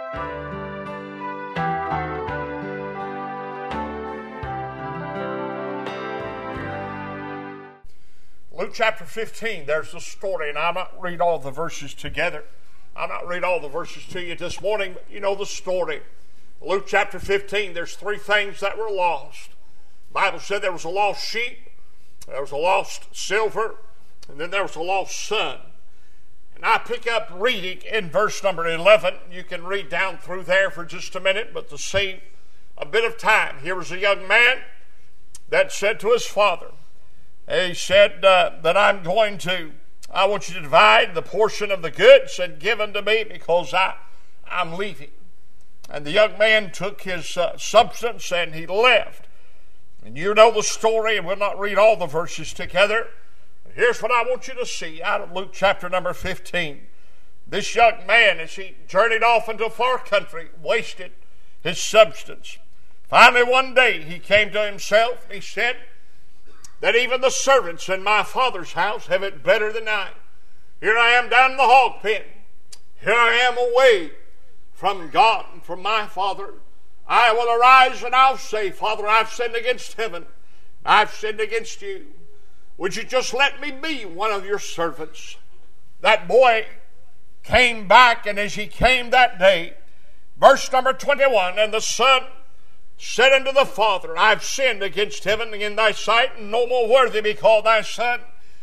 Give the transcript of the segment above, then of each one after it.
Luke chapter 15, there's the story, and I'll not read all the verses together. I'll not read all the verses to you this morning, but you know the story. Luke chapter 15, there's three things that were lost. The Bible said there was a lost sheep, there was a lost silver, and then there was a lost son. And I pick up reading in verse number 11. You can read down through there for just a minute, but to save a bit of time, here was a young man that said to his father, he said that I want you to divide the portion of the goods and give unto me because I'm leaving. And the young man took his substance and he left. And you know the story, and we'll not read all the verses together. But here's what I want you to see out of Luke chapter number 15. This young man, as he journeyed off into a far country, wasted his substance. Finally, one day, he came to himself and he said, that even the servants in my father's house have it better than I. Here I am down in the hog pen. Here I am away from God and from my Father. I will arise and I'll say, Father, I've sinned against heaven. I've sinned against you. Would you just let me be one of your servants? That boy came back, and as he came that day, verse number 21, and the son said unto the father, I've sinned against heaven and in thy sight, and no more worthy to be called thy son.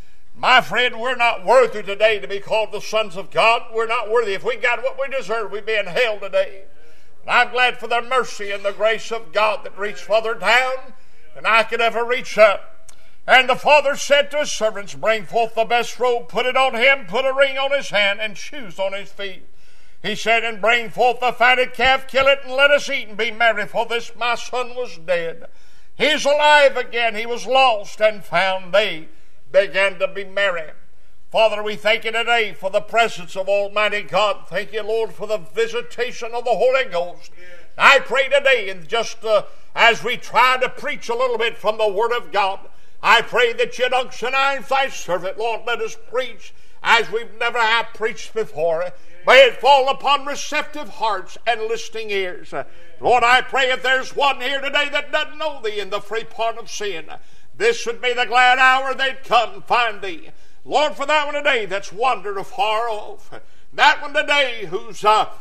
My friend, we're not worthy today to be called the sons of God. We're not worthy. If we got what we deserve, we'd be in hell today. And I'm glad for the mercy and the grace of God that reached further down than I could ever reach up. And the father said to his servants, bring forth the best robe, put it on him, put a ring on his hand, and shoes on his feet. He said, and bring forth the fatted calf, kill it, and let us eat and be merry, for this my son was dead. He's alive again. He was lost and found. They began to be merry. Father, we thank you today for the presence of Almighty God. Thank you, Lord, for the visitation of the Holy Ghost. I pray today, and just as we try to preach a little bit from the Word of God, I pray that you'd unction thy servant. Lord, let us preach as we've never have preached before. May it fall upon receptive hearts and listening ears. Lord, I pray if there's one here today that doesn't know thee in the free pardon of sin, this would be the glad hour they'd come and find thee. Lord, for that one today that's wandered afar off, that one today who's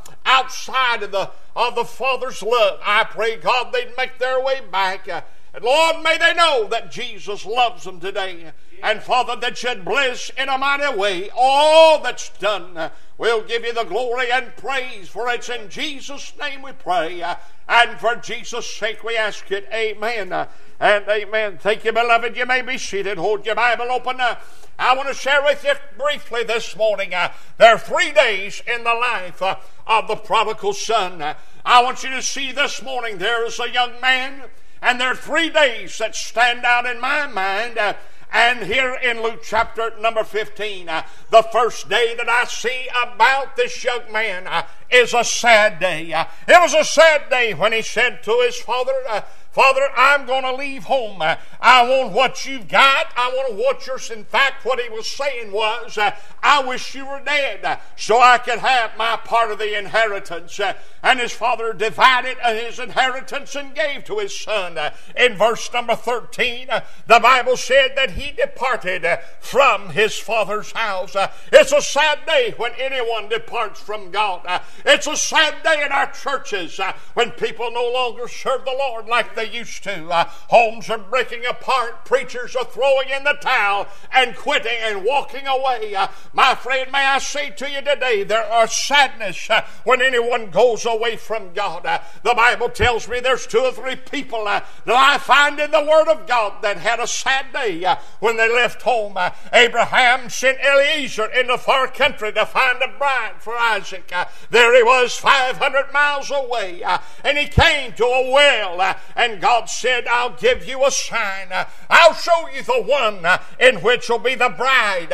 outside of the Father's love, I pray, God, they'd make their way back. And Lord, may they know that Jesus loves them today. And Father, that you'd bless in a mighty way all that's done. We'll give you the glory and praise, for it's in Jesus' name we pray. And for Jesus' sake we ask it. Amen and amen. Thank you, beloved. You may be seated. Hold your Bible open. I want to share with you briefly this morning. There are 3 days in the life of the prodigal son. I want you to see this morning there is a young man, and there are 3 days that stand out in my mind. And here in Luke chapter number 15, the first day that I see about this young man is a sad day. It was a sad day when he said to his father, Father, I'm going to leave home. I want what you've got. I want what yours. In fact, what he was saying was, I wish you were dead so I could have my part of the inheritance. And his father divided his inheritance and gave to his son. In verse number 13, the Bible said that he departed from his father's house. It's a sad day when anyone departs from God. It's a sad day in our churches when people no longer serve the Lord like they used to. Homes are breaking apart. Preachers are throwing in the towel and quitting and walking away. My friend, may I say to you today, there are sadness when anyone goes away from God. The Bible tells me there's 2 or 3 people that I find in the Word of God that had a sad day when they left home. Abraham sent Eliezer in the far country to find a bride for Isaac. There he was 500 miles away, and he came to a well, and God said, I'll give you a sign. I'll show you the one in which will be the bride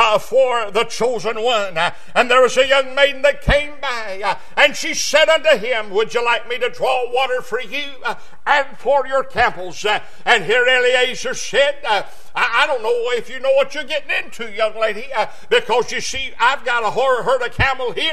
for the chosen one. And there was a young maiden that came by, and she said unto him, would you like me to draw water for you and for your camels? And here Eliezer said, I don't know if you know what you're getting into, young lady, because you see, I've got a herd of camel here,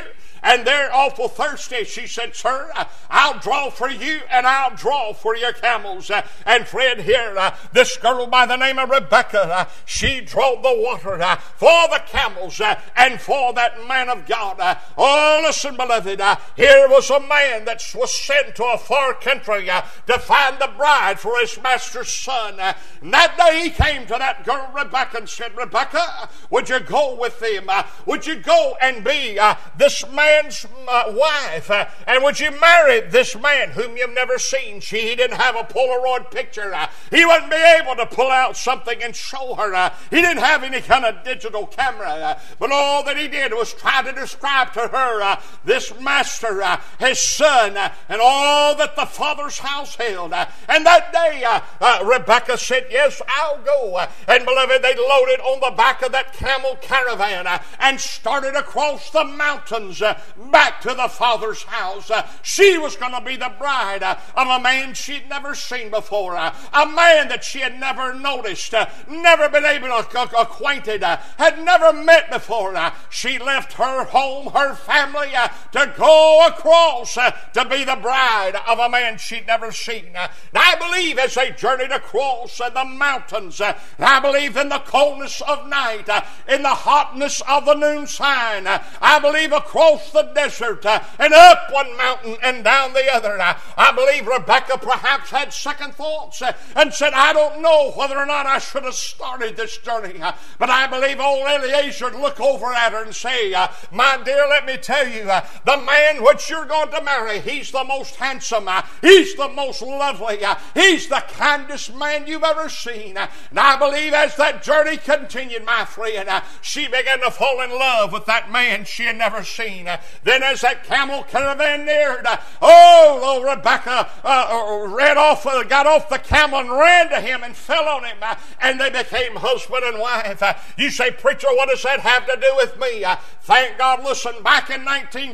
and they're awful thirsty. She said, "Sir, I'll draw for you and I'll draw for your camels." And friend, here, this girl by the name of Rebecca, she drew the water for the camels and for that man of God. Oh, listen, beloved, here was a man that was sent to a far country to find the bride for his master's son. And that day he came to that girl Rebecca and said, "Rebecca, would you go with him? Would you go and be this man's wife? And would you marry this man whom you've never seen?" He didn't have a Polaroid picture. He wouldn't be able to pull out something and show her. He didn't have any kind of digital camera. But all that he did was try to describe to her this master, his son, and all that the father's house held. And that day Rebecca said, "Yes, I'll go." And beloved, they loaded on the back of that camel caravan and started across the mountains back to the father's house. She was going to be the bride of a man she'd never seen before, a man that she had never noticed, never been able to acquainted, had never met before. She left her home, her family, to go across to be the bride of a man she'd never seen. And I believe as they journeyed across the mountains, I believe in the coldness of night, in the hotness of the noon sign, I believe across the desert and up one mountain and down the other, I believe Rebecca perhaps had second thoughts and said, "I don't know whether or not I should have started this journey." But I believe old Eliezer would look over at her and say, "My dear, let me tell you, the man which you're going to marry, he's the most handsome, he's the most lovely, he's the kindest man you've ever seen." And I believe as that journey continued, my friend, she began to fall in love with that man she had never seen. Then as that camel caravan neared, Rebecca got off the camel and ran to him and fell on him, and they became husband and wife. You say, "Preacher, what does that have to do with me?" Thank God, listen, back in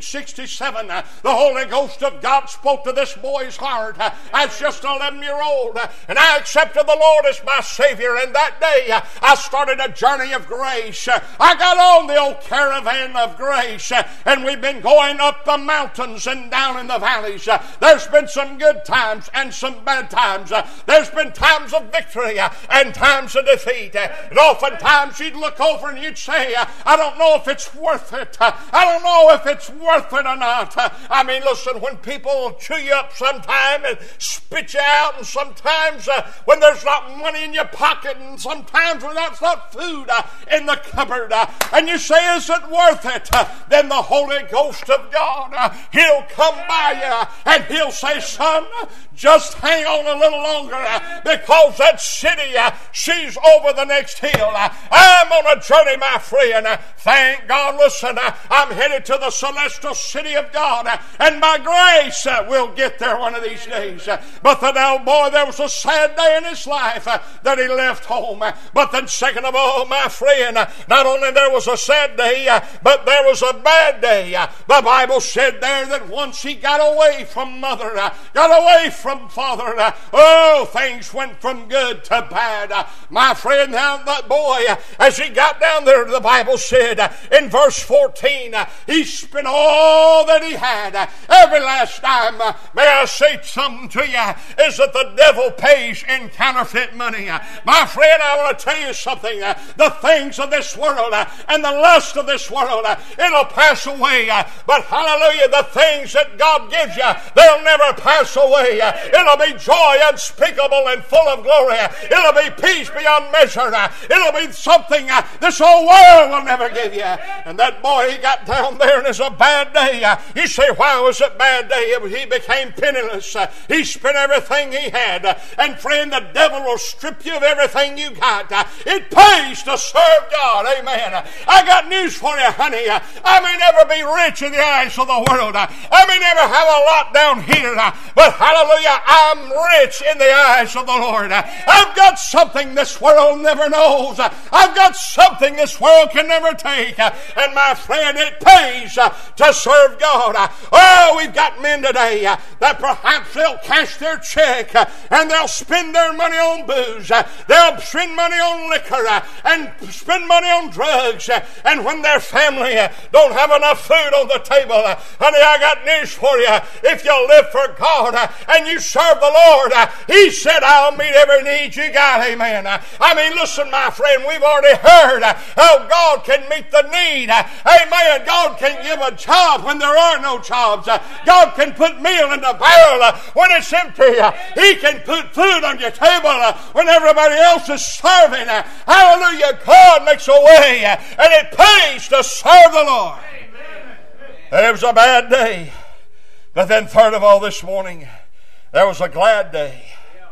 1967, the Holy Ghost of God spoke to this boy's heart as just an 11-year-old, and I accepted the Lord as my Savior, and that day I started a journey of grace. I got on the old caravan of grace, and we've been going up the mountains and down in the valleys. There's been some good times and some bad times. There's been times of victory and times of defeat. And oftentimes you'd look over and you'd say, "I don't know if it's worth it. I don't know if it's worth it or not." I mean, listen, when people chew you up sometime and spit you out, and sometimes when there's not money in your pocket, and sometimes when there's not food in the cupboard, and you say, "Is it worth it?" Then the Holy Ghost of God, He'll come by you and He'll say, "Son, just hang on a little longer, because that city, she's over the next hill. I'm on a journey, my friend. Thank God, listen, I'm headed to the celestial city of God, and by grace we'll get there one of these days." But then, oh boy, there was a sad day in his life that he left home. But then second of all, my friend, not only there was a sad day, but there was a bad day. The Bible said there that once he got away from mother, got away from father, things went from good to bad. My friend, now that boy, as he got down there, the Bible said in verse 14, he spent all that he had, every last dime. May I say something to you, is that the devil pays in counterfeit money. My friend, I want to tell you something. The things of this world and the lust of this world, it'll pass away. But hallelujah, the things that God gives you, they'll never pass away. It'll be joy unspeakable and full of glory. It'll be peace beyond measure. It'll be something this whole world will never give you. And that boy, he got down there, and it's a bad day. You say, "Why was it a bad day?" He became penniless. He spent everything he had. And friend, the devil will strip you of everything you got. It pays to serve God. Amen. I got news for you, honey. I may never be rich in the eyes of the world. I may never have a lot down here. But hallelujah, I'm rich in the eyes of the Lord. I've got something this world never knows. I've got something this world can never take. And my friend, it pays to serve God. Oh, we've got men today that perhaps they'll cash their check and they'll spend their money on booze. They'll spend money on liquor and spend money on drugs. And when their family don't have enough food food on the table. Honey, I got news for you. If you live for God and you serve the Lord, He said, I'll meet every need you got. Amen. I mean, listen, my friend, we've already heard how God can meet the need. Amen. God can give a job when there are no jobs. God can put meal in the barrel when it's empty. He can put food on your table when everybody else is serving. Hallelujah. God makes a way, and it pays to serve the Lord. It was a bad day. But then third of all this morning, there was a glad day.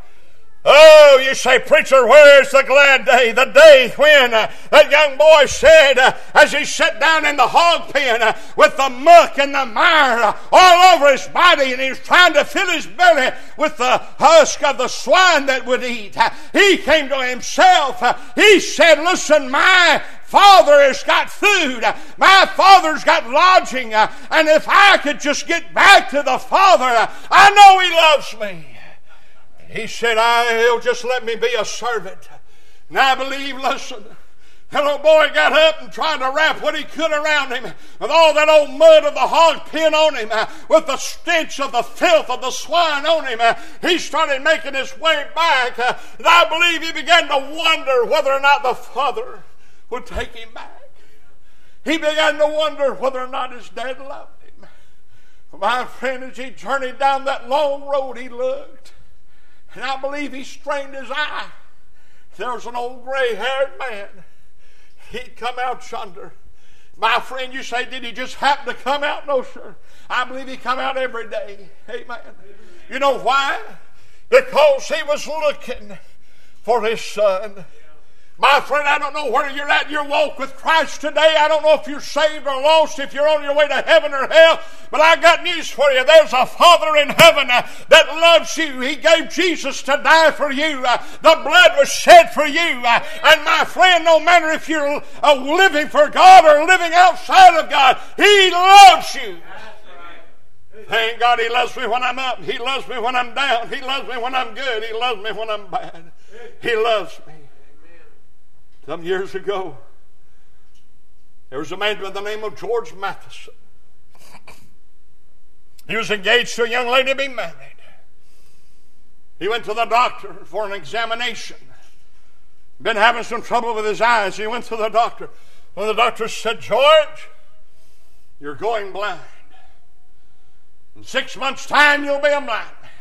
Oh, you say, preacher, where's the glad day? The day when that young boy said, as he sat down in the hog pen with the muck and the mire all over his body, and he was trying to fill his belly with the husk of the swine that would eat. He came to himself. He said, listen, my Father has got food. My Father's got lodging. And if I could just get back to the Father, I know He loves me. He said, He'll just let me be a servant. And I believe, listen, that little boy got up and tried to wrap what he could around him with all that old mud of the hog pen on him, with the stench of the filth of the swine on him. He started making his way back, and I believe he began to wonder whether or not the Father would take him back. He began to wonder whether or not his dad loved him. My friend, as he journeyed down that long road, he looked. And I believe he strained his eye. There was an old gray-haired man. He'd come out yonder. My friend, you say, did he just happen to come out? No, sir. I believe he come out every day. Amen. You know why? Because he was looking for his son. My friend, I don't know where you're at in your walk with Christ today. I don't know if you're saved or lost, if you're on your way to heaven or hell. But I got news for you. There's a Father in heaven that loves you. He gave Jesus to die for you. The blood was shed for you. And my friend, no matter if you're living for God or living outside of God, He loves you. Thank God He loves me when I'm up. He loves me when I'm down. He loves me when I'm good. He loves me when I'm bad. He loves me. Some years ago, there was a man by the name of George Matheson. He was engaged to a young lady to be married. He went to the doctor for an examination. Been having some trouble with his eyes. He went to the doctor. Well, the doctor said, George, you're going blind. In 6 months' time, you'll be a blind man.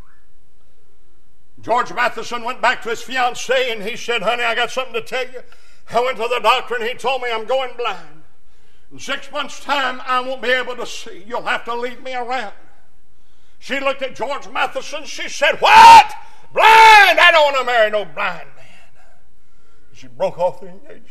George Matheson went back to his fiancée and he said, honey, I got something to tell you. I went to the doctor and he told me I'm going blind. In 6 months' time, I won't be able to see. You'll have to lead me around. She looked at George Matheson. She said, what? Blind? I don't want to marry no blind man. She broke off the engagement.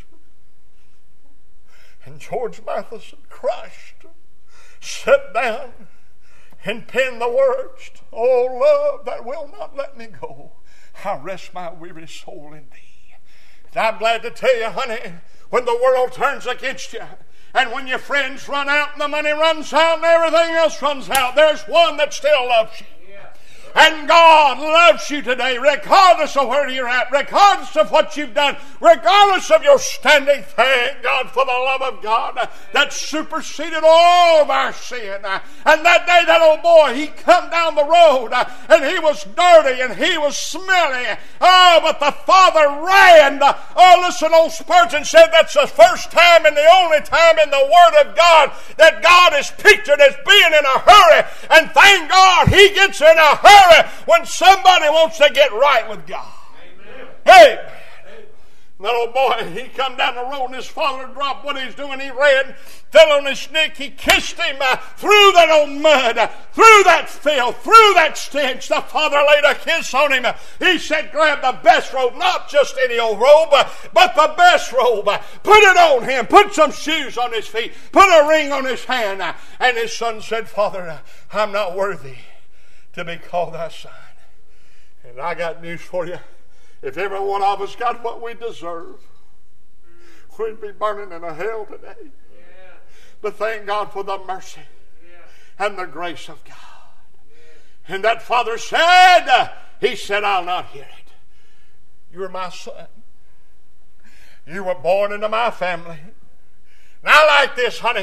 And George Matheson, crushed, sat down and penned the words, oh, love that will not let me go, I rest my weary soul in thee. And I'm glad to tell you, honey, when the world turns against you, and when your friends run out and the money runs out and everything else runs out, there's one that still loves you. And God loves you today, regardless of where you're at, regardless of what you've done, regardless of your standing. Thank God for the love of God that superseded all of our sin. And that day, that old boy, he come down the road, and he was dirty, and he was smelly. Oh, but the Father ran. Oh, listen, old Spurgeon said that's the first time and the only time in the Word of God that God is pictured as being in a hurry. And thank God, He gets in a hurry when somebody wants to get right with God. Amen. Hey, that old boy, he come down the road and his father dropped what he's doing. He ran, fell on his neck. He kissed him through that old mud, through that filth, through that stench. The father laid a kiss on him. He said, grab the best robe, not just any old robe, but the best robe. Put it on him. Put some shoes on his feet. Put a ring on his hand. And his son said, Father, I'm not worthy to be called thy son. And I got news for you. If every one of us got what we deserve, we'd be burning in a hell today. Yeah. But thank God for the mercy and the grace of God. Yeah. And that father said, he said, I'll not hear it. You're my son. You were born into my family. And I like this, honey.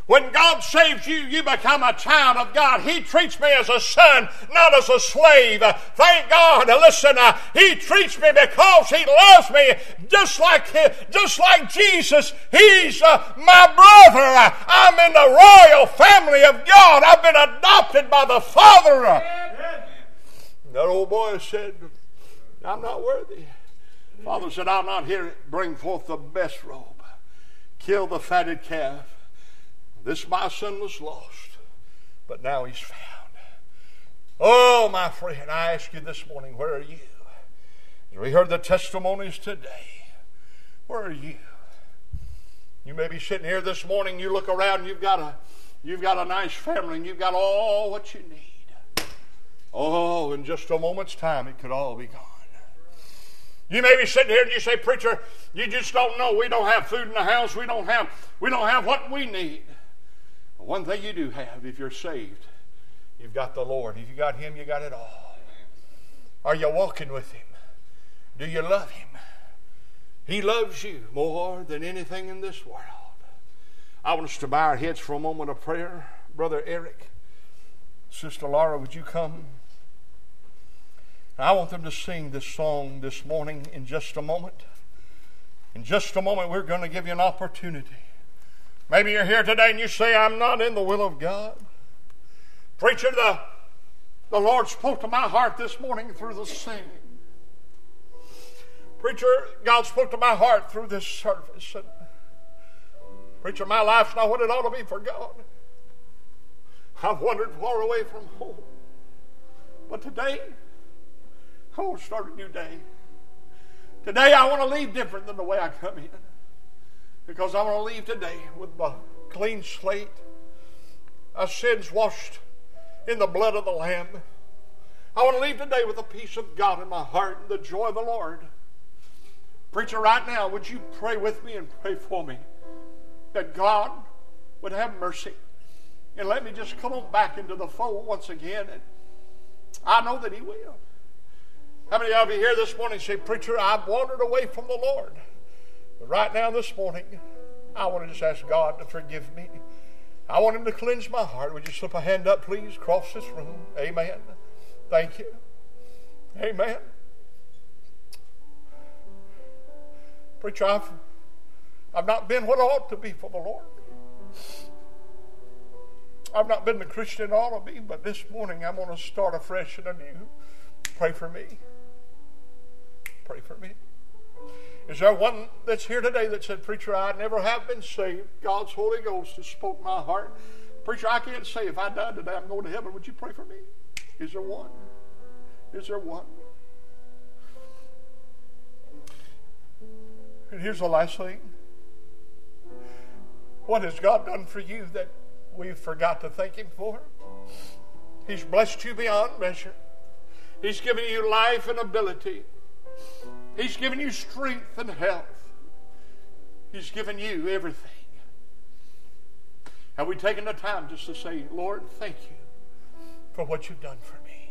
When God saves you, you become a child of God. He treats me as a son, not as a slave. Thank God. Listen, He treats me because He loves me just like Jesus. He's my brother. I'm in the royal family of God. I've been adopted by the Father. That old boy said, I'm not worthy. Father said, I'm not here to bring forth the best robe. Kill the fatted calf. This my son was lost, but now he's found. Oh, my friend, I ask you this morning, where are you? As we heard the testimonies today, where are you? You may be sitting here this morning, you look around, and you've got a nice family, and you've got all what you need. Oh, in just a moment's time, it could all be gone. You may be sitting here and you say, preacher, you just don't know. We don't have food in the house. We don't have what we need. But one thing you do have, if you're saved, you've got the Lord. If you got Him, you got it all. Are you walking with Him? Do you love Him? He loves you more than anything in this world. I want us to bow our heads for a moment of prayer. Brother Eric, Sister Laura, would you come? I want them to sing this song this morning in just a moment. In just a moment, we're going to give you an opportunity. Maybe you're here today and you say, I'm not in the will of God. Preacher, the Lord spoke to my heart this morning through the singing. Preacher, God spoke to my heart through this service. And preacher, my life's not what it ought to be for God. I've wandered far away from home. But today, I want to start a new day. Today I want to leave different than the way I come in. Because I want to leave today with a clean slate. Our sins washed in the blood of the Lamb. I want to leave today with the peace of God in my heart and the joy of the Lord. Preacher, right now, would you pray with me and pray for me that God would have mercy and let me just come on back into the fold once again. And I know that He will. How many of you here this morning say, preacher, I've wandered away from the Lord. But right now this morning, I want to just ask God to forgive me. I want Him to cleanse my heart. Would you slip a hand up, please, across this room? Amen. Thank you. Amen. Preacher, I've not been what I ought to be for the Lord. I've not been the Christian I ought to be, but this morning I'm going to start afresh and anew. Pray for me. Pray for me. Is there one that's here today that said, preacher, I never have been saved. God's Holy Ghost has spoke my heart. Preacher, I can't say if I died today I'm going to heaven. Would you pray for me? Is there one? Is there one? And here's the last thing. What has God done for you that we forgot to thank Him for? He's blessed you beyond measure. He's given you life and ability. He's given you strength and health. He's given you everything. Have we taken the time just to say, Lord, thank you for what you've done for me?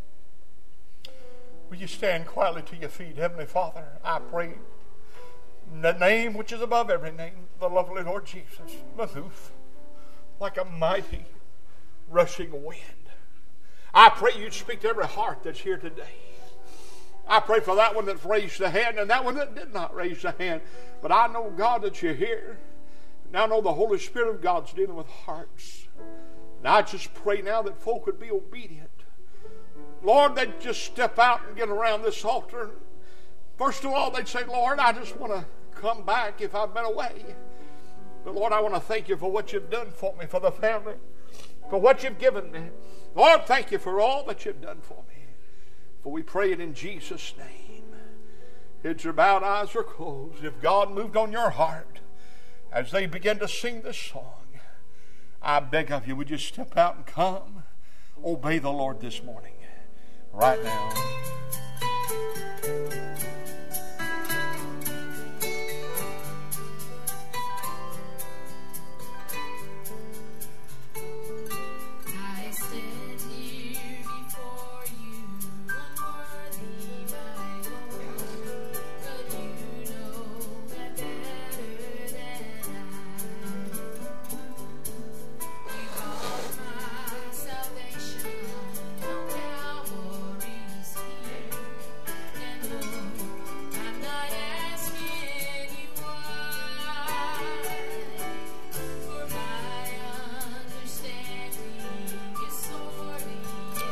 Will you stand quietly to your feet? Heavenly Father, I pray in the name which is above every name, the lovely Lord Jesus, move like a mighty rushing wind. I pray you'd speak to every heart that's here today. I pray for that one that raised the hand and that one that did not raise the hand. But I know, God, that you're here. Now I know the Holy Spirit of God's dealing with hearts. And I just pray now that folk would be obedient. Lord, they'd just step out and get around this altar. First of all, they'd say, Lord, I just want to come back if I've been away. But Lord, I want to thank you for what you've done for me, for the family, for what you've given me. Lord, thank you for all that you've done for me. For we pray it in Jesus' name. Heads are bowed, eyes are closed. If God moved on your heart as they begin to sing this song, I beg of you, would you step out and come? Obey the Lord this morning, right now.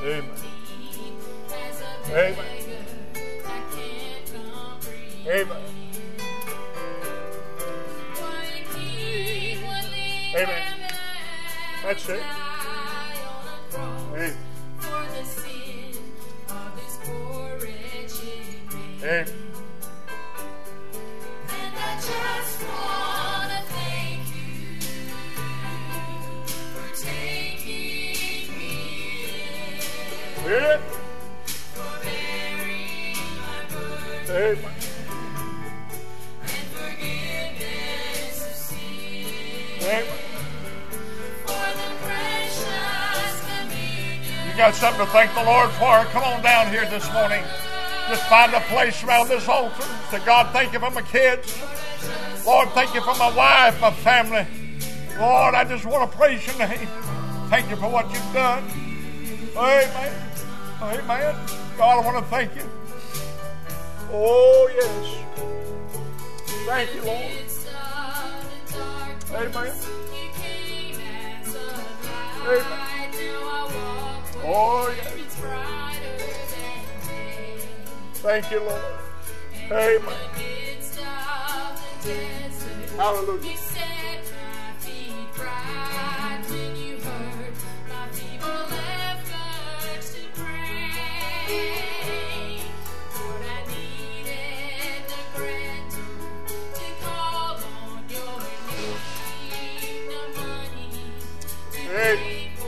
Amen. Amen. Amen. Amen. That's it. Amen. Amen. And I just want to thank you for taking me in, Amen. for bearing my burden Amen. and forgiveness of sin, Amen. for the precious communion. You got something to thank the Lord for? Come on down here this morning. Just find a place around this altar. Say, God, thank you for my kids. Lord, thank you for my wife, my family. Lord, I just want to praise your name. Thank you for what you've done. Amen. Amen. God, I want to thank you. Oh, yes. Thank you, Lord. Amen. Amen. Oh, yes. Thank you, Lord. Amen. Hallelujah. Amen.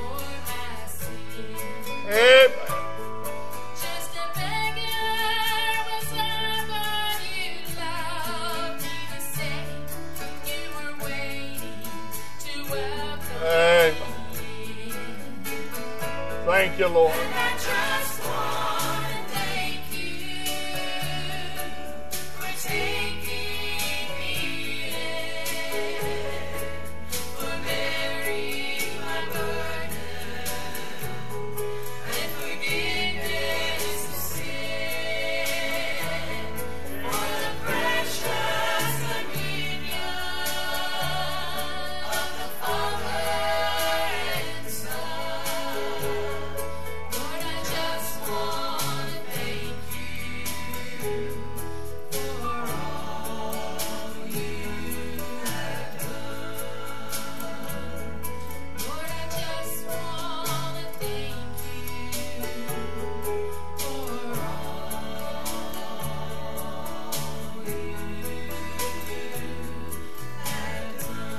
Amen. Just a beggar was someone you loved me to say you were waiting to welcome Amen. me. Thank you, Lord. And I just want to thank you for taking me in, for bearing my burden and forgiveness of sin, for the precious communion of the Father and Son. Lord, I just want to thank you for all you have done. Lord, I just want to thank you for all you have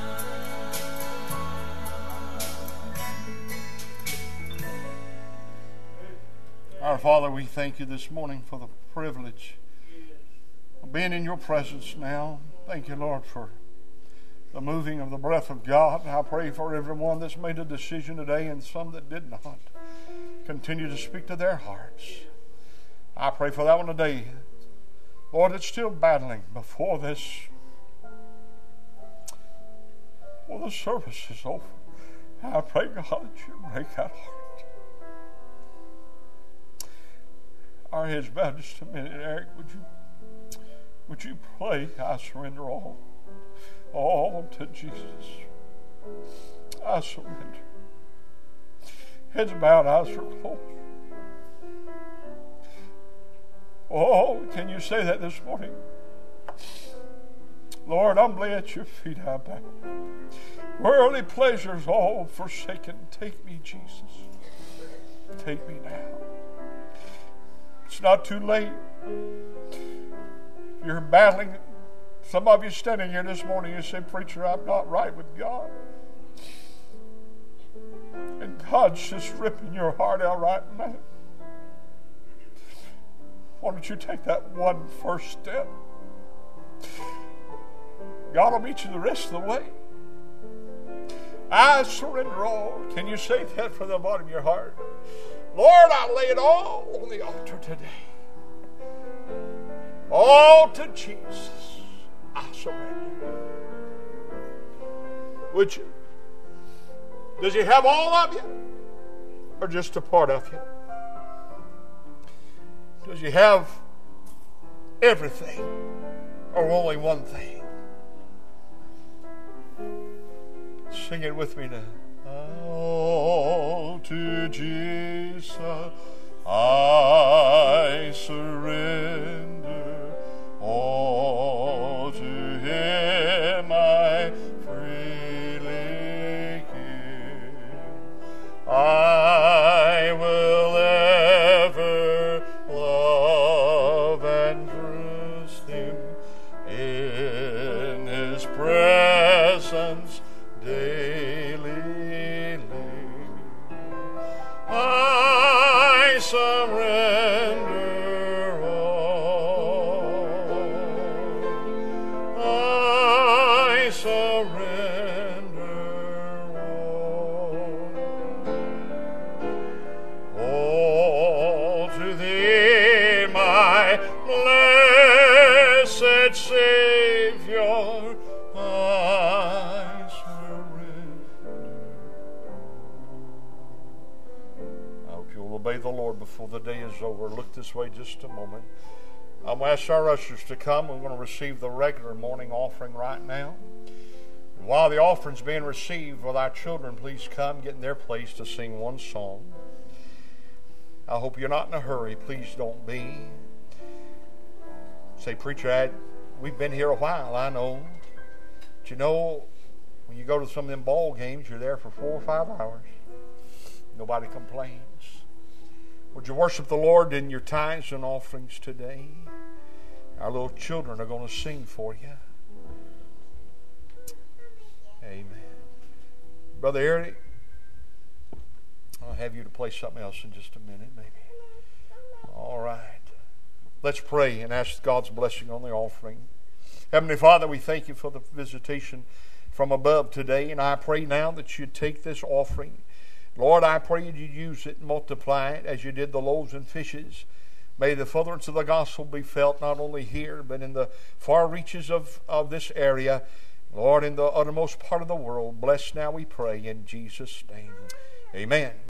Our Father, we thank you this morning for the privilege of being in your presence now. Thank you, Lord, for the moving of the breath of God. I pray for everyone that's made a decision today and some that did not. Continue to speak to their hearts. I pray for that one today. Lord, it's still battling before the service is over. I pray, God, that you break that heart. Our heads bowed just a minute. Eric, would you pray, I surrender all to Jesus. I surrender. Heads bowed, eyes are closed. Oh, can you say that this morning? Lord, humbly at your feet I bow. Worldly pleasures all forsaken. Take me, Jesus. Take me now. It's not too late. You're battling. Some of you standing here this morning, you say, preacher, I'm not right with God. And God's just ripping your heart out right now. Why don't you take that one first step? God will meet you the rest of the way. I surrender all. Can you say that from the bottom of your heart? Lord, I lay it all on the altar today. All to Jesus, I surrender. Would you? Does he have all of you? Or just a part of you? Does he have everything? Or only one thing? Sing it with me now. All to Jesus I surrender all. I surrender all to Thee, my blessed Savior. I surrender. I hope you'll obey the Lord before the day is over. Look this way just a moment. I'm going to ask our ushers to come. We're going to receive the regular morning offering right now. And while the offering's being received, will our children please come, get in their place to sing one song. I hope you're not in a hurry. Please don't be. Say, preacher, we've been here a while, I know. But you know, when you go to some of them ball games, you're there for 4 or 5 hours. Nobody complains. Would you worship the Lord in your tithes and offerings today? Our little children are going to sing for you. Amen. Brother Eric, I'll have you to play something else in just a minute, maybe. All right. Let's pray and ask God's blessing on the offering. Heavenly Father, we thank you for the visitation from above today, and I pray now that you'd take this offering. Lord, I pray you'd use it and multiply it as you did the loaves and fishes. May the furtherance of the gospel be felt not only here, but in the far reaches of this area. Lord, in the uttermost part of the world. Bless now, we pray, in Jesus' name. Amen.